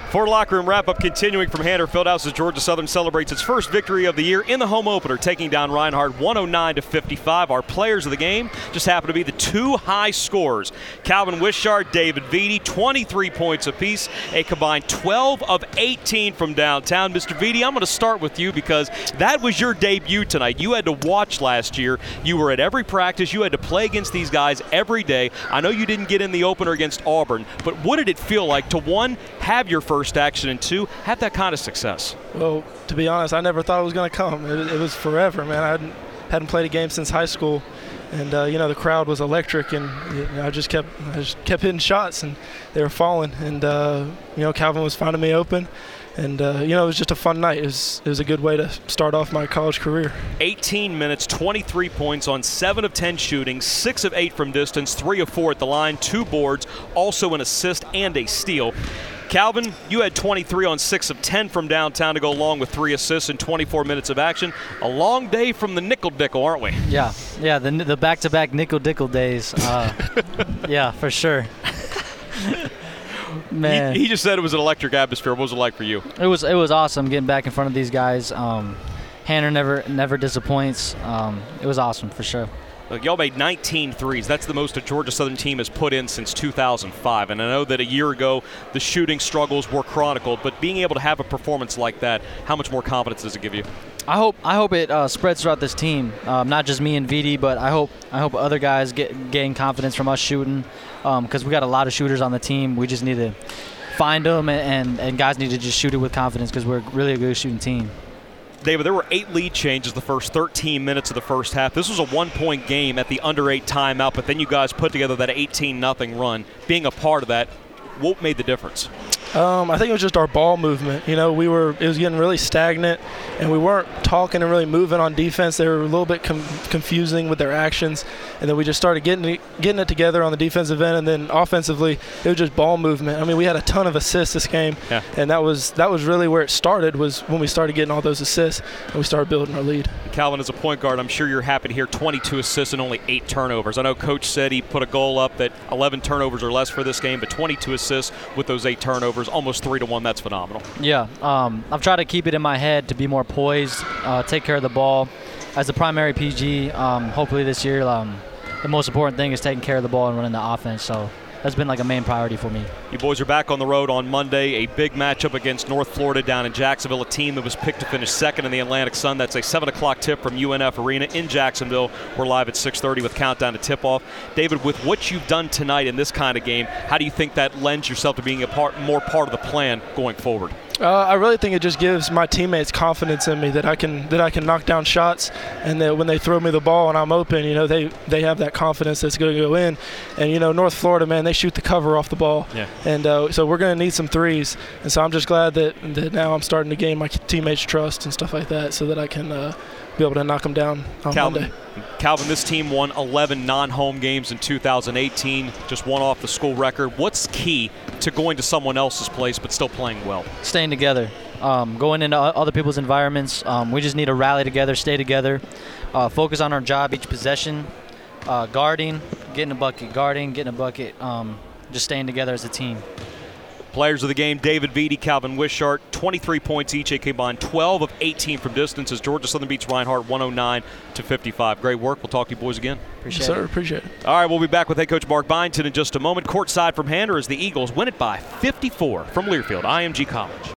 Ford Locker Room wrap-up continuing from Hanner Fieldhouse as Georgia Southern celebrates its first victory of the year in the home opener, taking down Reinhardt 109-55. Our players of the game just happen to be the two high scorers. Calvin Wishart, David Veety, 23 points apiece, a combined 12 of 18 from downtown. Mr. Veety, I'm going to start with you because that was your debut tonight. You had to watch last year. You were at every practice. You had to play against these guys every day. I know you didn't get in the opener against Auburn, but what did it feel like to, one, have your first action, and two, have that kind of success? Well, to be honest, I never thought it was going to come. It was forever, man. I hadn't played a game since high school, and the crowd was electric, and I just kept hitting shots, and they were falling, and Calvin was finding me open, and it was just a fun night. It was a good way to start off my college career. 18 minutes, 23 points on 7 of 10 shooting, 6 of 8 from distance, 3 of 4 at the line, 2 boards, also an assist and a steal. Calvin, you had 23 on 6 of 10 from downtown to go along with 3 assists and 24 minutes of action. A long day from the nickel-dickle, aren't we? Yeah, the back-to-back nickel-dickle days. Yeah, for sure. Man, he just said it was an electric atmosphere. What was it like for you? It was awesome getting back in front of these guys. Hanner never disappoints. It was awesome for sure. Look, y'all made 19 threes. That's the most a Georgia Southern team has put in since 2005. And I know that a year ago the shooting struggles were chronicled, but being able to have a performance like that, how much more confidence does it give you? I hope it spreads throughout this team, not just me and Veety, but I hope other guys gain confidence from us shooting, because we got a lot of shooters on the team. We just need to find them, and guys need to just shoot it with confidence because we're really a good shooting team. David, there were 8 lead changes the first 13 minutes of the first half. This was a 1-point game at the under 8 timeout, but then you guys put together that 18-0 run. Being a part of that, what made the difference? I think it was just our ball movement. It was getting really stagnant, and we weren't talking and really moving on defense. They were a little bit confusing with their actions, and then we just started getting it together on the defensive end, and then offensively, it was just ball movement. I mean, we had a ton of assists this game, and that was really where it started, was when we started getting all those assists, and we started building our lead. Calvin, as a point guard, I'm sure you're happy to hear 22 assists and only 8 turnovers. I know Coach said he put a goal up that 11 turnovers or less for this game, but 22 assists with those 8 turnovers, almost 3-1. That's phenomenal. Yeah, I've tried to keep it in my head to be more poised, take care of the ball. As the primary PG, hopefully this year, the most important thing is taking care of the ball and running the offense. So that's been like a main priority for me. You boys are back on the road on Monday, a big matchup against North Florida down in Jacksonville, a team that was picked to finish second in the Atlantic Sun. That's a 7 o'clock tip from UNF Arena in Jacksonville. We're live at 6:30 with countdown to tip-off. David, with what you've done tonight in this kind of game, how do you think that lends yourself to being more part of the plan going forward? I really think it just gives my teammates confidence in me that I can knock down shots, and that when they throw me the ball and I'm open, they have that confidence that's going to go in. And North Florida, man, they shoot the cover off the ball, and so we're going to need some threes. And so I'm just glad that now I'm starting to gain my teammates' trust and stuff like that, so that I can be able to knock them down on Monday. Calvin, this team won 11 non-home games in 2018, just one off the school record. What's key to going to someone else's place but still playing well? Staying together, going into other people's environments. We just need to rally together, stay together, focus on our job each possession, guarding, getting a bucket, just staying together as a team. Players of the game, David Veety, Calvin Wishart, 23 points each. A combined 12 of 18 from distance as Georgia Southern beats Reinhardt 109-55. Great work. We'll talk to you boys again. Appreciate it. All right, we'll be back with head coach Mark Byington in just a moment. Courtside from Hanner as the Eagles win it by 54 from Learfield IMG College.